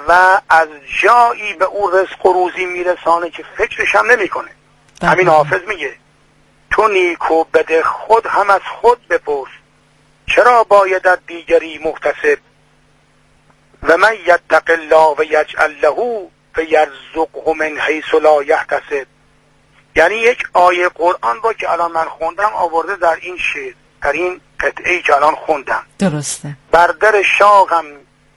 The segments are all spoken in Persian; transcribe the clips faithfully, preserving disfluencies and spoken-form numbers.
و از جایی به او رزق و روزی میرسانه که فکرش هم نمی کنه. همین حافظ میگه تو نیک و بد خود هم از خود بپرس، چرا باید دیگری محتسب؟ و من یتق الله و یجعل له فیرزقه من حیث لا یحتسب. یعنی یک آیه قرآن رو که الان من خوندم آورده در این شعر، در این قطعه‌ای که الان خوندم. درسته. بر در شاقم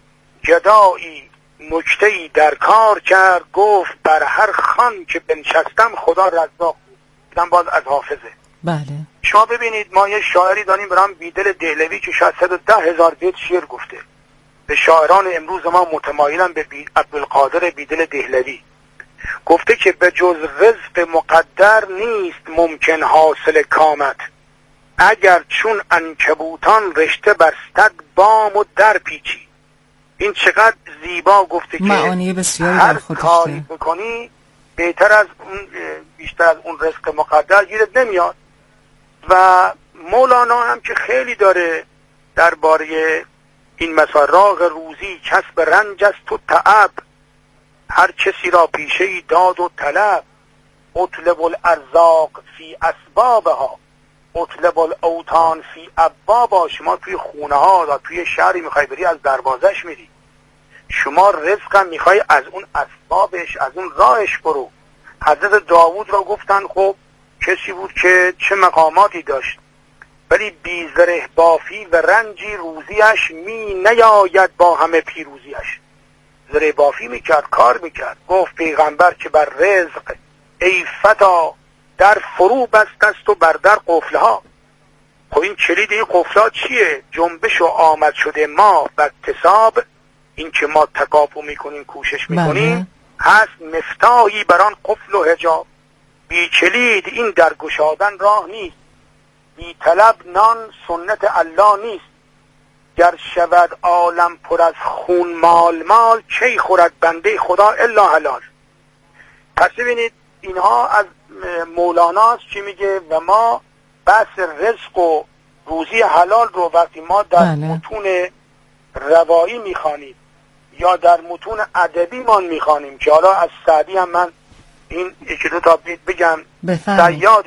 جدایی نکته‌ای در کار کرد، گفت بر هر خان که بنشستم خدا رزاق بود. دیدم باز از حافظه. بله. شما ببینید ما یه شاعری داریم برام بیدل دهلوی که شاید صد و ده هزار بیت شعر گفته. به شاعران امروز ما متمایلن به بی... عبدالقادر بیدل دهلوی. گفته که به جز رزق مقدر نیست ممکن حاصل کامت، اگر چون عنکبوتان رشته برستد بام و در پیچی. این چقدر زیبا گفته که معانی بسیاری هر در خودش کاری بکنی بهتر از اون، بیشتر از اون رزق مقدر گیرت نمیاد. و مولانا هم که خیلی داره درباره این مثال راغ روزی کسب رنج است و تعب، هر کسی را پیشه ای داد و طلب، اطلب الارزاق فی اسبابها اطلب الاوطان فی ابوابها. شما توی خونه ها و توی شهری میخوای بری از دروازش میری، شما رزقم میخوای از اون اسبابش از اون راهش برو. حضرت داوود را گفتن خب کسی بود که چه مقاماتی داشت، ولی بی زره بافی و رنجی روزیش می نیاید با همه پیروزیش. زره بافی میکرد، کار میکرد. گفت پیغمبر که بر رزق ای فتا در فرو بست است و بر در قفلها. خب این کلید این قفلها چیه؟ جنبش و آمد شده ما و اکتساب، این که ما تکاپو میکنیم کوشش میکنیم هست مفتاحی بران قفل و حجاب. بی کلید این در گشادن راه نیست، بی طلب نان سنت الله نیست. گر شود عالم پر از خون مال مال، کی خورد بنده خدا الا حلال. پس ببینید اینها از مولاناست که میگه و ما بس رزق و روزی حلال رو وقتی ما در بله. متون روایی میخوانیم یا در متون ادبی ما میخوانیم، که حالا از سعدی هم من این یکی دو تا بیت بگم. صیاد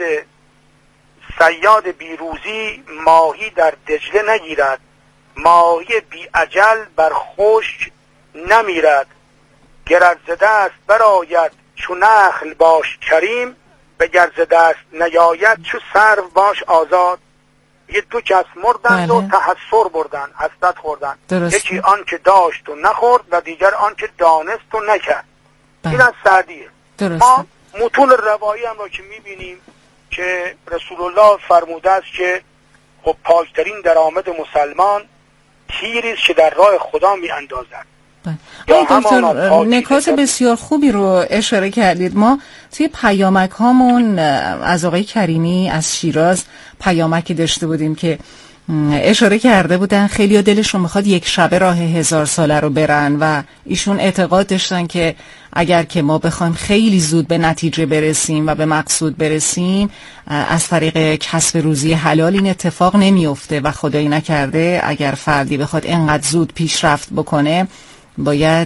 صیاد بیروزی ماهی در دجله نگیرد، ماهی بی اجل بر خشک نمیرد. گر ز دست برآید چو نخل باش کریم، به گر ز دست نیاید چو سرو باش آزاد. یه دو کس مردند بله. و تحسر بردن، حسرت خوردن. درست. یکی آن که داشت و نخورد و دیگر آن که دانست و نکرد. بله. این از سعدیه. درست. ما متون روایی هم را که میبینیم که رسول الله فرموده است که خب پاکترین درآمد مسلمان تیری است که در راه خدا می اندازد. آقای دکتر نکات بسیار خوبی رو اشاره کردید. ما توی پیامک هامون از آقای کریمی از شیراز پیامکی داشته بودیم که اشاره کرده بودن خیلی ها دلشون میخواد یک شبه راه هزار ساله رو برن و ایشون اعتقاد داشتن که اگر که ما بخوایم خیلی زود به نتیجه برسیم و به مقصود برسیم از طریق کسب روزی حلال این اتفاق نمیفته و خدایی نکرده اگر فردی بخواد اینقدر زود پیشرفت بکنه باید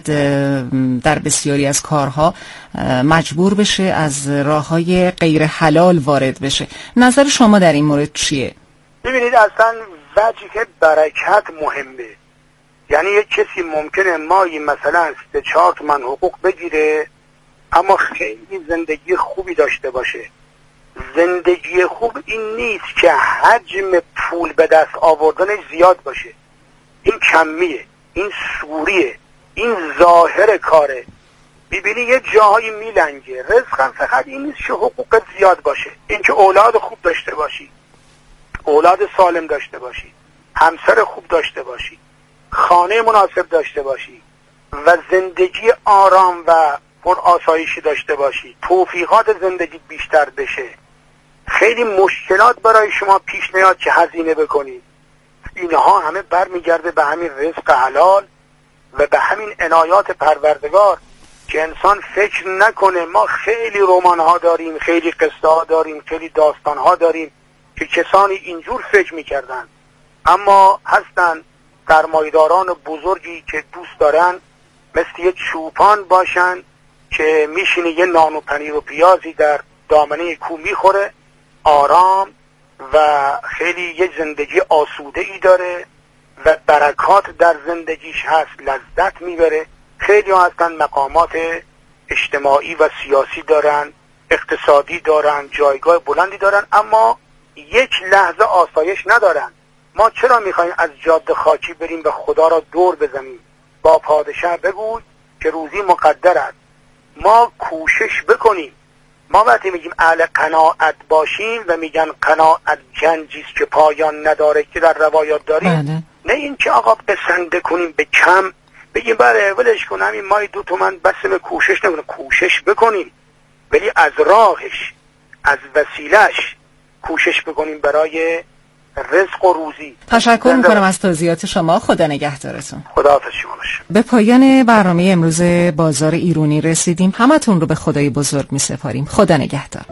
در بسیاری از کارها مجبور بشه از راههای غیر حلال وارد بشه. نظر شما در این مورد چیه؟ ببینید اصلا وجه برکت مهمه. یعنی یک کسی ممکنه مایی مثلا سه چهار تومن حقوق بگیره اما خیلی زندگی خوبی داشته باشه. زندگی خوب این نیست که حجم پول به دست آوردنش زیاد باشه، این کمیه، این سوریه، این ظاهر کاره. ببینی یه جاهایی میلنگه. رزق هم فقط این نیست که حقوق زیاد باشه، این که اولاد خوب داشته باشی، اولاد سالم داشته باشی، همسر خوب داشته باشی، خانه مناسب داشته باشی و زندگی آرام و پر آسایشی داشته باشی، توفیقات زندگی بیشتر بشه. خیلی مشکلات برای شما پیش نیاد که هزینه بکنید. اینها همه برمیگرده به همین رزق حلال و به همین عنایات پروردگار که انسان فکر نکنه. ما خیلی رمان ها داریم، خیلی قصه ها داریم، خیلی داستان ها داریم که کسانی اینجور فکر میکردن، اما هستن سرمایه‌داران بزرگی که دوست دارن مثل یه چوپان باشن که میشینه یه نان و پنیر و پیازی در دامنه کو میخوره، آرام و خیلی یه زندگی آسوده ای داره و برکات در زندگیش هست، لذت میبره. خیلی ها هستن مقامات اجتماعی و سیاسی دارن، اقتصادی دارن، جایگاه بلندی دارن، اما یک لحظه آسایش ندارن. ما چرا میخوایم از جاده خاکی بریم و خدا را دور بزنیم؟ با پادشاه بگوی که روزی مقدر است. ما کوشش بکنیم. ما وقتی میگیم اهل قناعت باشیم و میگن قناعت گنجیست که پایان نداره که در روایات داریم، بله. نه این که آقا بسنده کنیم به کم، بگیم بله ولش کنم این مای دو تومن بسیم کوشش نکنیم. کوشش بکنیم ولی از راهش، از وسیلش کوشش بکنیم برای رزق و روزی. تشکر میکنم از توضیحات شما. خدا نگهدارتون. خدا حافظ شما باشه. به پایان برنامه امروز بازار ایرونی رسیدیم. همتون رو به خدای بزرگ میسپاریم. خدا نگهدار.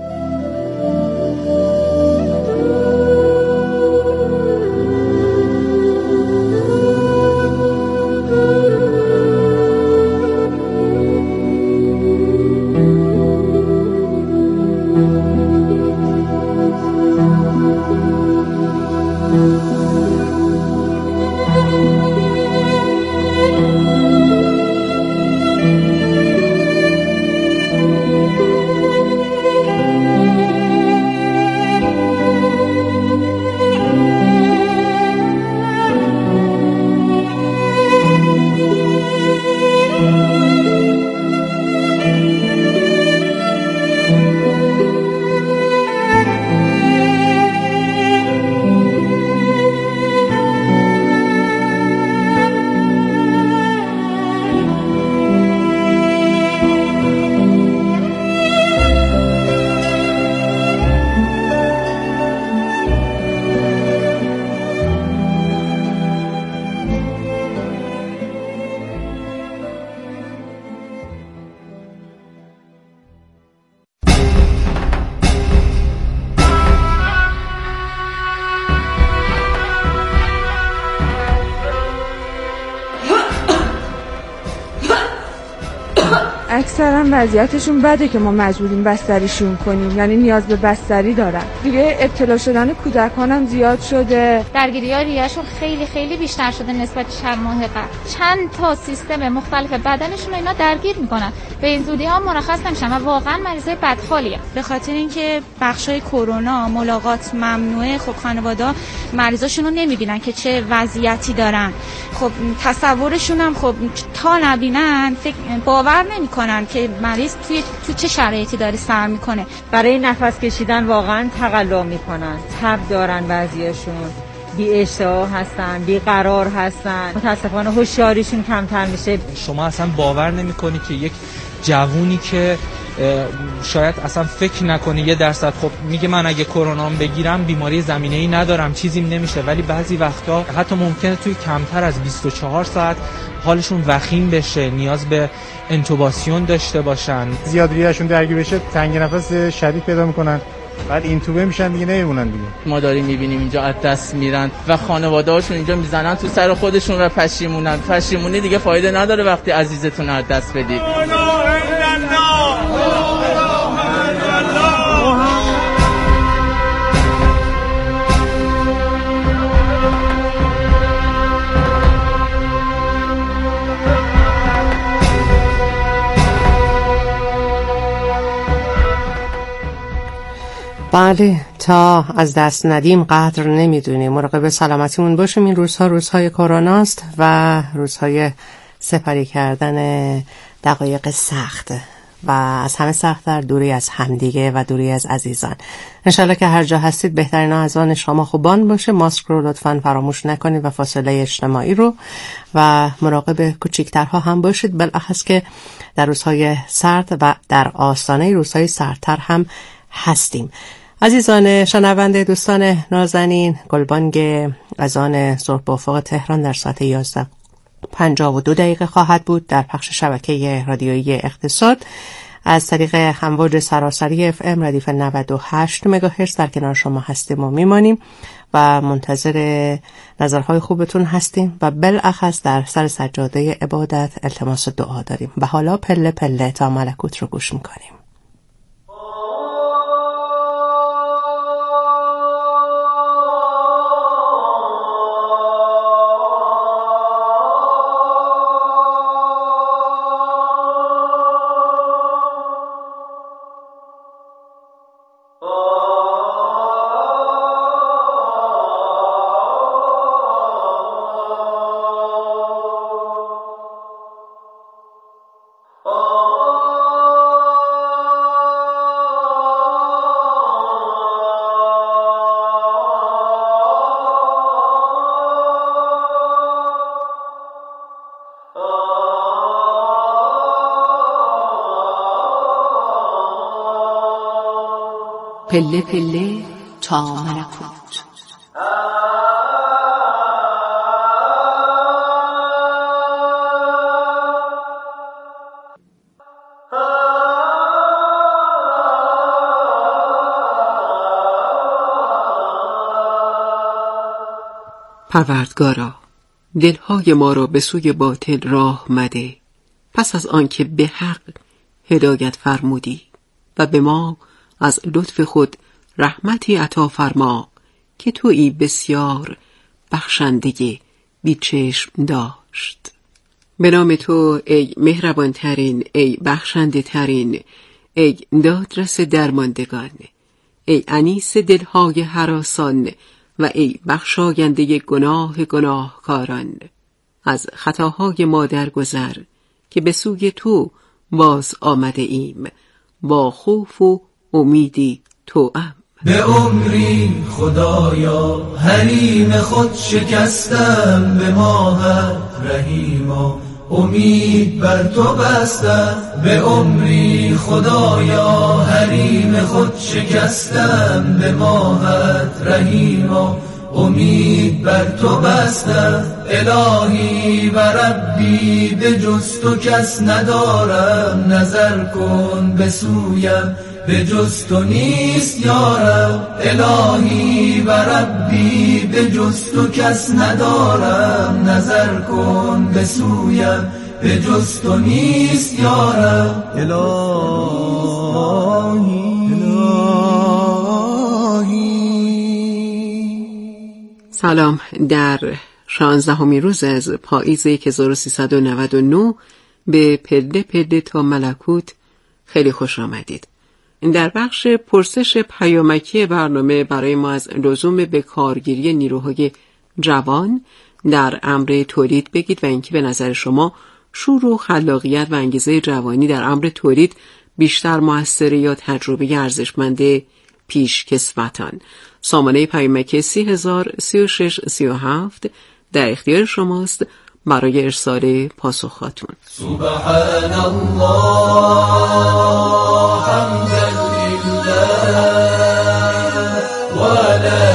اکثرا وضعیتشون بده که ما مجبوریم بستریشون کنیم، یعنی نیاز به بستری دارن. دیگه ابتلا شدن کودکان هم زیاد شده، درگیری‌ها ریه‌شون خیلی خیلی بیشتر شده نسبت چند ماه قبل. چند تا سیستم مختلف بدنشون اینا درگیر میکنن، به این زودی ها مرخص نمیشن و واقعا مریضای بدحالیه. به خاطر اینکه بخشای کرونا ملاقات ممنوعه، خب خانواده‌ها مریضاشون رو نمیبینن که چه وضعیتی دارن. خب تصورشون هم خب تا نبینن فکر باور نمیکنن که مریض توی تو چه شرایطی داره سر میکنه. برای نفس کشیدن واقعا تقلا میکنن، تب دارن، بعضیاشون بی اشتها هستن، بی قرار هستن، متاسفانه هوشیاریشون کمتر میشه. شما اصلا باور نمیکنی که یک جوونی که شاید اصلا فکر نکنه یه درصد خب میگه من اگه کرونام بگیرم بیماری زمینه‌ای ندارم چیزیم نمیشه، ولی بعضی وقتا حتی ممکنه توی کمتر از بیست و چهار ساعت حالشون وخیم بشه، نیاز به انتوباسیون داشته باشن، زیاد ریهشون درگیر بشه، تنگ نفس شدید پیدا میکنن، بعد اینتوبه میشن دیگه نمیمونن دیگه. ما داریم میبینیم اینجا از دست میرن و خانواده هاشون اینجا میزنن تو سر خودشون و پشیمونن. پشیمونی دیگه فایده نداره وقتی عزیزتون از دست بدید. بله، تا از دست ندیم قدر نمیدونیم. مراقب سلامتیمون باشیم. این روزها روزهای کروناست و روزهای سپری کردن دقایق سخت و از همه سخت در دوری از همدیگه و دوری از عزیزان. انشالله که هر جا هستید بهترین از آن شما خوبان باشه. ماسک رو لطفاً فراموش نکنید و فاصله اجتماعی رو، و مراقب کوچیکترها هم باشید، بالاخص که در روزهای سرد و در آستانه روزهای سردتر هم هستیم. عزیزان شنونده، دوستان نازنین، گلبانگ از آن صبح با افق تهران در ساعت یازده پنجاه و دو دقیقه خواهد بود در پخش شبکه رادیویی اقتصاد. از طریق امواج سراسری اف ام ردیف نود و هشت مگاهرتز در کنار شما هستیم و میمانیم و منتظر نظرهای خوبتون هستیم و بالاخص در سر سجاده عبادت التماس دعا داریم. و حالا پله پله تا ملکوت رو گوش میکنیم. پله پله تا ملکوت. پروردگارا، دلهای ما را به سوی باطل راه مده، پس از آنکه به حق هدایت فرمودی و به ما از لطف خود رحمتی عطا فرما که تویی بسیار بخشنده بی چشم داشت. به نام تو ای مهربان ترین، ای بخشنده ترین، ای دادرس درماندگان، ای انیس دلهای هراسان و ای بخشاینده گناه گناهکاران، از خطاهای ما درگذر که به سوی تو باز آمده ایم با خوف و امیدی توام. به عمری خدایا حریم خود شکستم، به ماهت رحیما امید بر تو بستم. به عمری خدایا حریم خود شکستم، به ماهت رحیما امید بر تو بستم. الهی و ربی به جز تو کس ندارم، نظر کن به سویم به جز تو نیست یارم. الهی و ربی به جز تو کس ندارم، نظر کن به سویم به جز تو نیست یارم. الهی سلام. در شانزدهمین روز از پاییز هزار و سیصد و نود و نه به پله پله تا ملکوت خیلی خوش آمدید. در بخش پرسش پیامکی برنامه برای ما از لزوم به کارگیری نیروهای جوان در امر تولید بگید و اینکه به نظر شما شور و خلاقیت و انگیزه جوانی در امر تولید بیشتر موثر یا تجربه ارزشمند پیشکسوتان. سامانه پیامکی سی هزار سی و شش سی و هفت در اختیار شماست برای ارسال پاسخاتون. سبحان الله حمدا لله و لا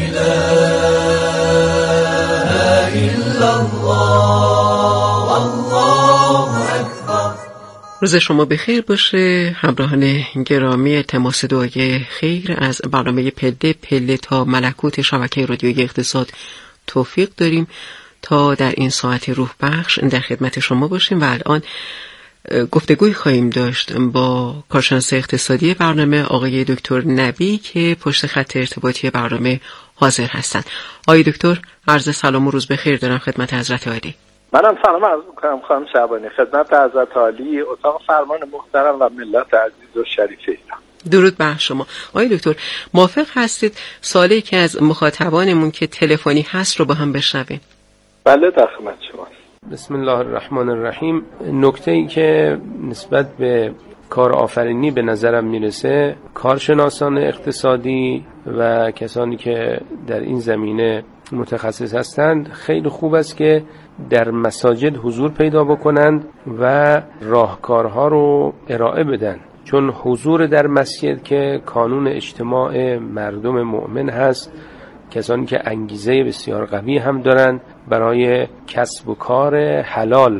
اله الا الله والله اکبر. روز شما بخیر باشه همراهان گرامی. تماس دعای خیر از برنامه پله پله تا ملکوت شبکه رادیویی اقتصاد توفیق داریم تا در این ساعت روح بخش در خدمت شما باشیم و الان گفتگوی خواهیم داشت با کارشناس اقتصادی برنامه آقای دکتر نبی که پشت خط ارتباطی برنامه حاضر هستند. آقای دکتر عرض سلام و روز بخیر دارم خدمت حضرت عالی. منم سلام عرض می‌کنم خانم شعبانی خدمت حضرت عالی، اتاق فرمان محترم و ملت عزیز و شریف ایران. درود بر شما. آقای دکتر موافق هستید سوالی که از مخاطبانمون که تلفنی هست رو با هم بشنویم؟ بله در خدمت شماست. بسم الله الرحمن الرحیم. نکته‌ای که نسبت به کار آفرینی به نظرم میرسه، کارشناسان اقتصادی و کسانی که در این زمینه متخصص هستند خیلی خوب است که در مساجد حضور پیدا بکنند و راهکارها رو ارائه بدن، چون حضور در مسجد که کانون اجتماع مردم مؤمن هست، کسانی که انگیزه بسیار قوی هم دارند برای کسب و کار حلال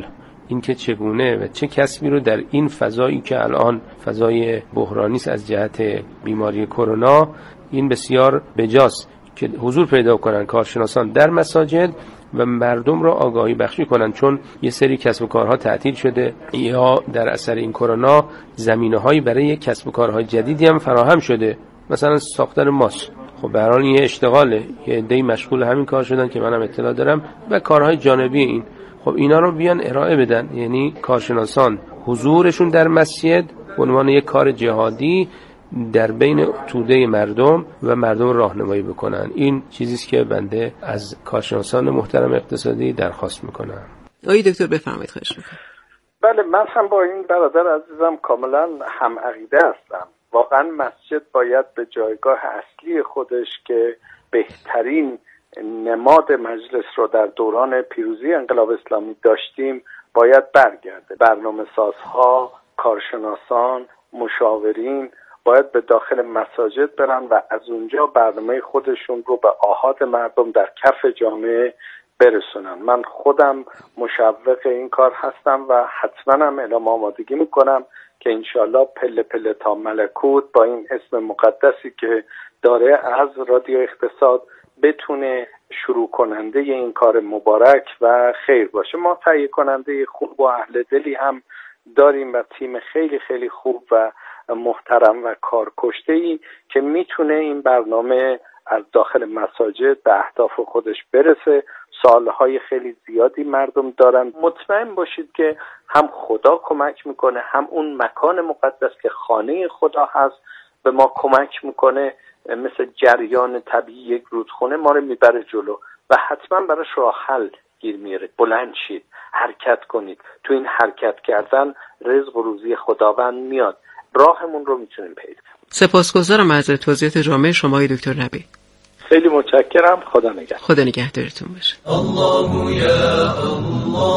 اینکه چگونه و چه کسبی رو در این فضایی که الان فضای بحرانی است از جهت بیماری کرونا، این بسیار بجاست که حضور پیدا کنن کارشناسان در مساجد و مردم را آگاهی بخشی کنن، چون یه سری کسب و کارها تعطیل شده یا در اثر این کرونا زمینه‌هایی برای کسب و کارهای جدیدی هم فراهم شده، مثلا ساختن ماسک. خب به هر حال این اشتغاله، یه عده‌ای مشغول همین کار شدن که منم اطلاع دارم و کارهای جانبی این. خب اینا رو بیان ارائه بدن، یعنی کارشناسان حضورشون در مسجد به عنوان یک کار جهادی در بین توده مردم و مردم راهنمایی بکنن. این چیزی است که بنده از کارشناسان محترم اقتصادی درخواست میکنم. آقای دکتر بفرمایید. خواهش میکنم. بله، من هم با این برادر عزیزم کاملا هم عقیده هستم. واقعا مسجد باید به جایگاه اصلی خودش که بهترین نماد مجلس رو در دوران پیروزی انقلاب اسلامی داشتیم باید برگرده. برنامه سازها، کارشناسان، مشاورین باید به داخل مساجد برن و از اونجا برنامه خودشون رو به آحاد مردم در کف جامعه برسونن. من خودم مشوق این کار هستم و حتما هم اعلام آمادگی میکنم که انشالله پله پله تا ملکوت با این اسم مقدسی که داره از رادیو اقتصاد بتونه شروع کننده این کار مبارک و خیر باشه. ما تهیه کننده خوب و اهل دلی هم داریم و تیم خیلی خیلی خوب و محترم و کارکشته‌ای که میتونه این برنامه از داخل مساجد به اهداف خودش برسه. سالهای خیلی زیادی مردم دارن. مطمئن باشید که هم خدا کمک میکنه، هم اون مکان مقدس که خانه خدا هست به ما کمک میکنه. مثل جریان طبیعی یک رودخونه ما رو میبره جلو و حتما براش راه حل گیر میاره. بلند شید، حرکت کنید. تو این حرکت کردن رزق و روزی خداوند میاد. راهمون رو میتونیم پیدا کنیم. سپاسگزارم از توضیحات جامع شما دکتر نبی. خیلی متشکرم. خدا نگهدار. خدا نگهدارتون باشه. الله یا الله،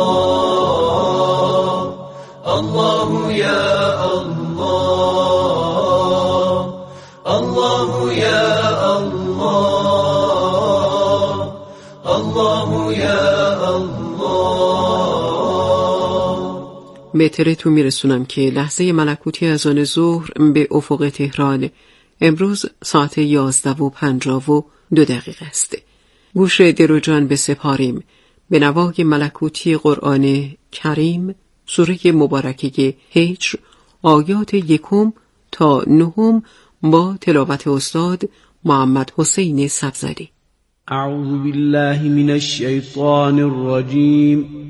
الله یا الله، الله یا الله، الله یا الله. به اطلاعتون میرسونم که لحظه ملکوتی از آن ظهر به افق تهران امروز ساعت یازده و پنجاه و دو دقیقه است. گوش دل و جان بسپاریم به نوای ملکوتی قرآن کریم، سوره مبارکه هجر، آیات یکم تا نهم با تلاوت استاد محمد حسین سبزری. اعوذ بالله من الشیطان الرجیم.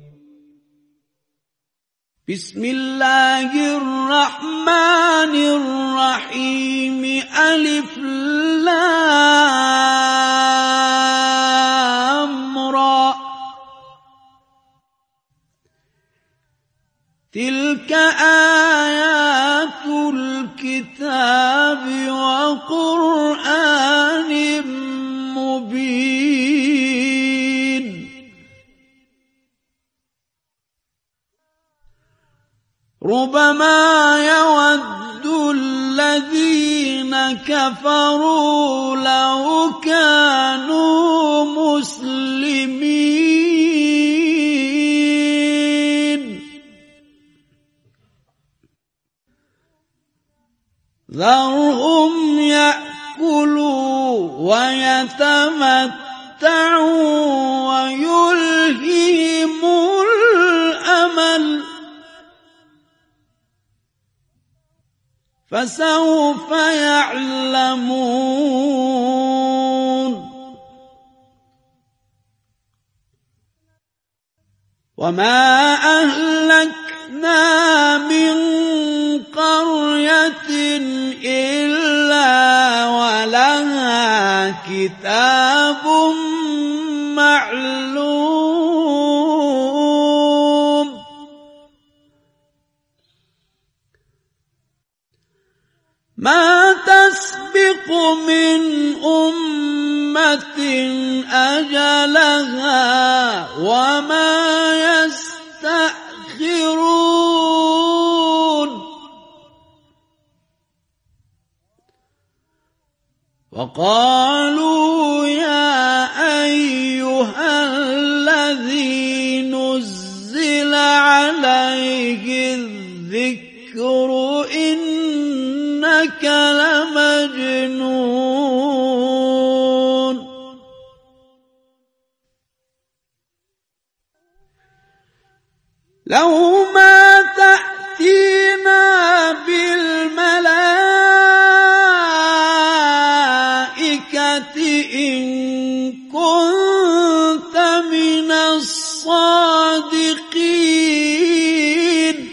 بسم الله الرحمن الرحیم. الف لام را. تلك آیات الكتاب وقرآن مبین. ربما يود الذين كفروا لو كانوا مسلمين. ذرهم يأكلوا ويتمتعوا ويلههم الأمل. فسوف يعلمون. وما أهلكنا من قرية إلا ولها كتاب معلوم. ما تسبق من أمة أجلها وما يستأخرون. وقالوا يا أيها الذي نزل عليه الذكر إنك لمجنون لو ما تأتينا بالملائكة إن كنت من الصادقين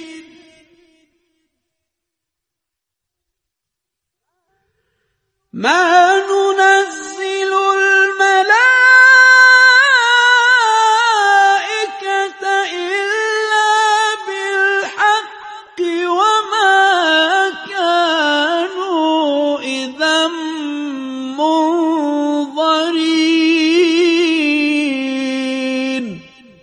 ما ننزل الملائكة إلا بالحق وما كانوا إذا منظرين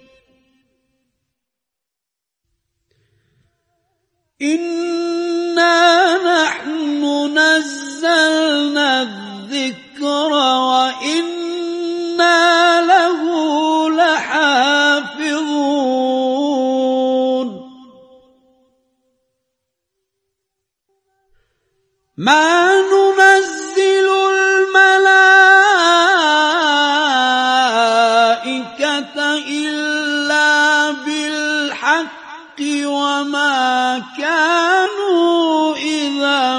إنا نحن نزلنا الذكر وإنا له لحافظون ما ننزل الملائكة إلا بالحق وما كانوا إذا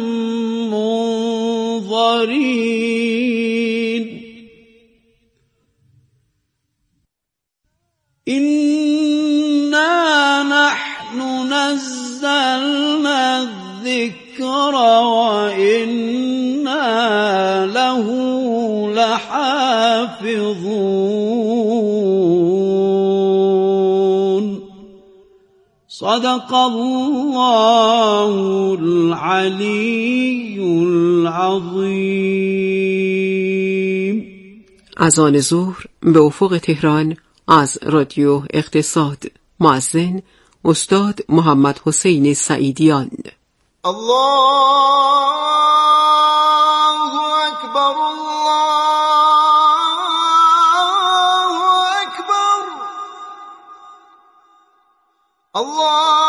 منظرين إنا نحن نزلنا الذكر وإنا له لحافظون صدق الله العلی العظیم. اذان ظهر به افق تهران از رادیو اقتصاد. مؤذن استاد محمد حسین سعیدیان. الله اکبر الله اکبر الله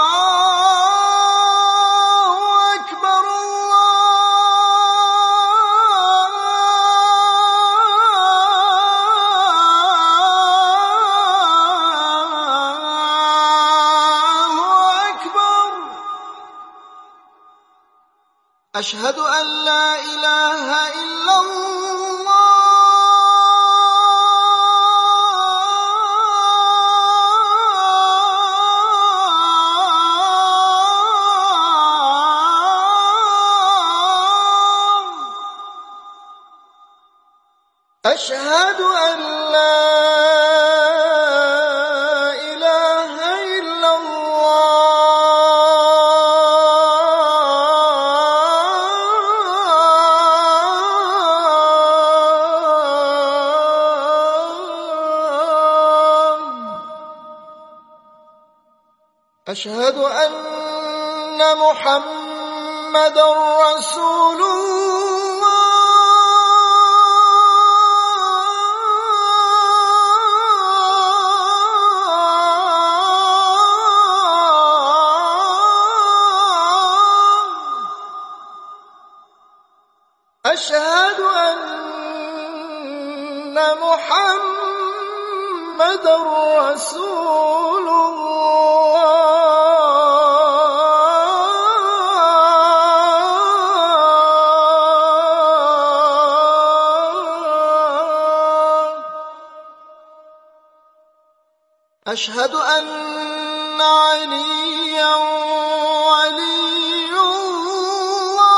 أشهد أن لا إله إلا الله أشهد أن لا أشهد أن محمد رسول الله أشهد أن محمد رسول الله أشهد أن عليا ولي الله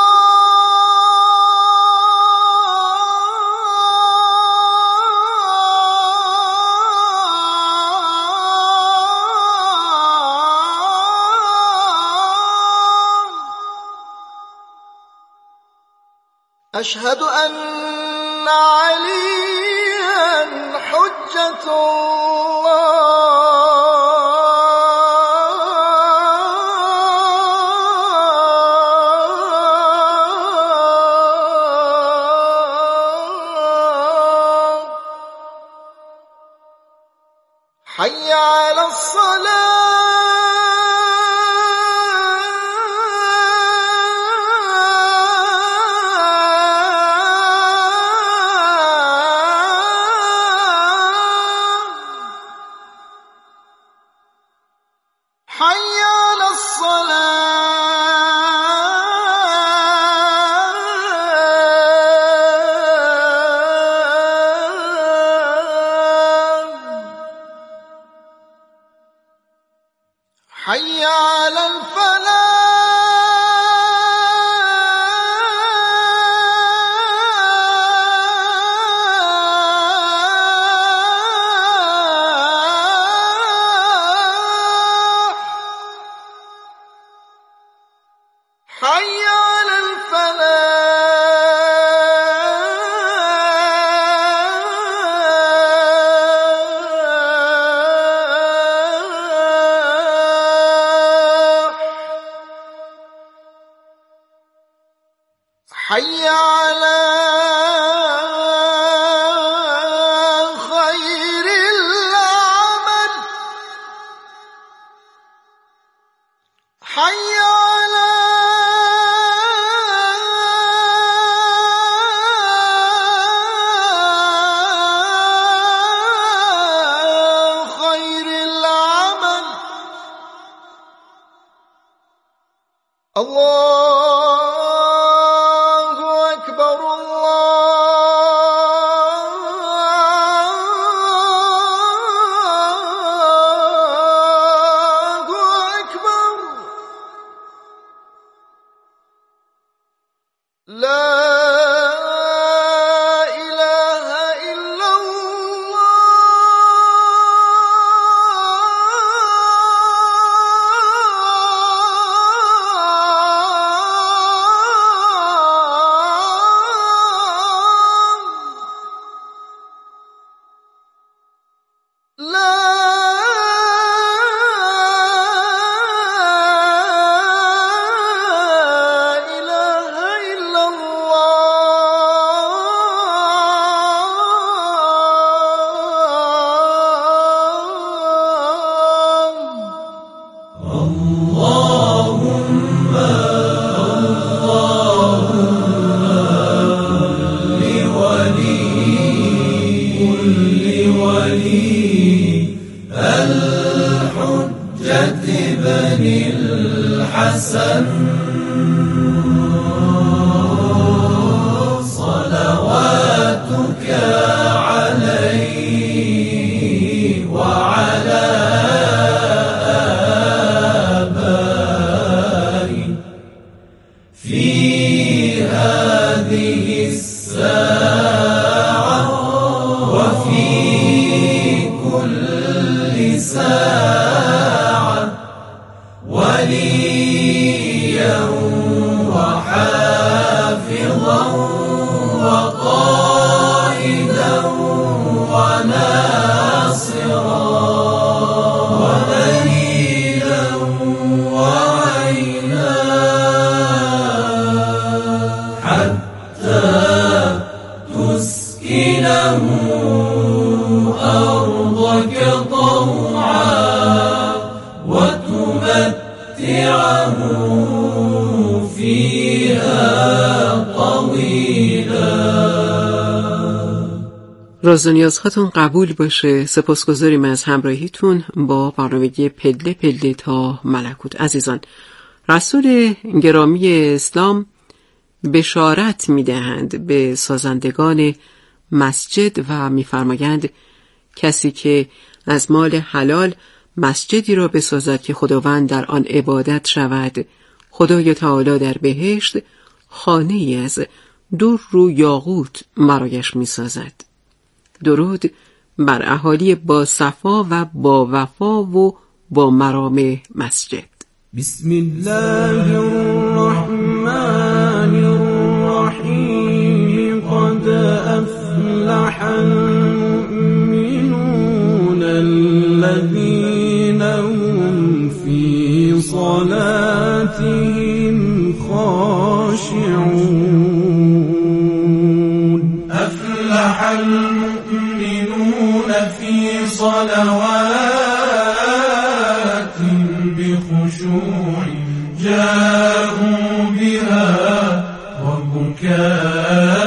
أشهد أن عليا حجة الله حي على الصلاة حي على الفلاح حي على الفلاح حي على خير العمل حي على خير العمل الله أكبر الله أكبر لا إله إلا الله لا إله إلا الله اللهم كل ولي الحجة بن الحسن صلواتك عليه وعلى آبائه في هذه الساعة وفي كل ساعة وليا وحافظا وقائدا وناصرا ودليلا وعينا حتى تسكنه أرضك طوعا وتمتعه فيها طويلا. راز و نیازهاتون قبول باشه. سپاسگزاریم از همراهیتون با برنامه پله پله تا ملکوت. عزیزان، رسول گرامی اسلام بشارت میدهند به سازندگان مسجد و میفرمایند کسی که از مال حلال مسجدی را بسازد که خداوند در آن عبادت شود، خدای تعالی در بهشت خانه ای از در و یاقوت برایش میسازد. درود بر اهالی با صفا و با وفا و با مرام مسجد. بسم الله الرحمن الرحیم. قد افلح المؤمنون الذين هم في صلاتهم خاشعون. افلح المؤمنون في صلوات بخشوع جاءوا بها وبكاء